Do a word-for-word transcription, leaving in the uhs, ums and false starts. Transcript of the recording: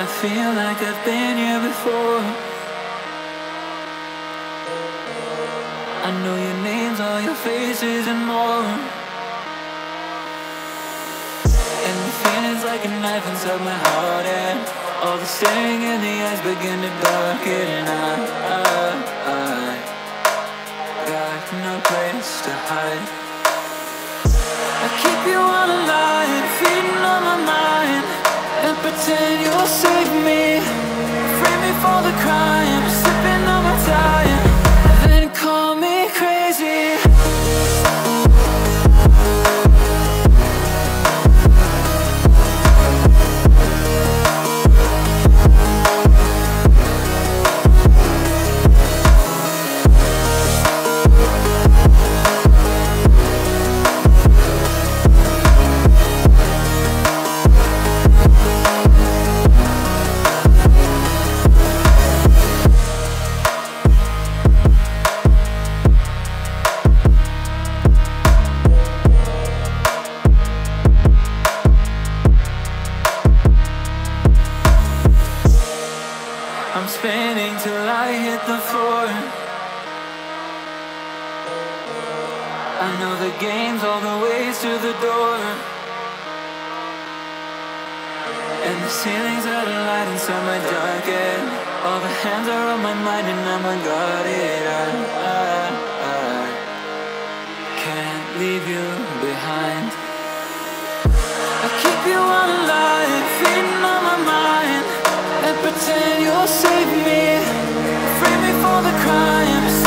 feel like I've been here before. I know your names, all your faces and more. And the feeling's like a knife inside my heart, and all the staring in the eyes begin to darken. And I, I, I got no place to hide. I keep you all alive, feeding on my mind, and pretend you'll save me. Frame me for the crime, sipping on my time, then call me crazy. I'm spinning till I hit the floor. I know the game's all the ways to the door, and the ceiling's out of light inside my dark head. All the hands are on my mind and I'm unguarded. I, I, I can't leave you behind. I keep you all alive, feeding on my mind, and pretend you'll save me. Frame me for the crime.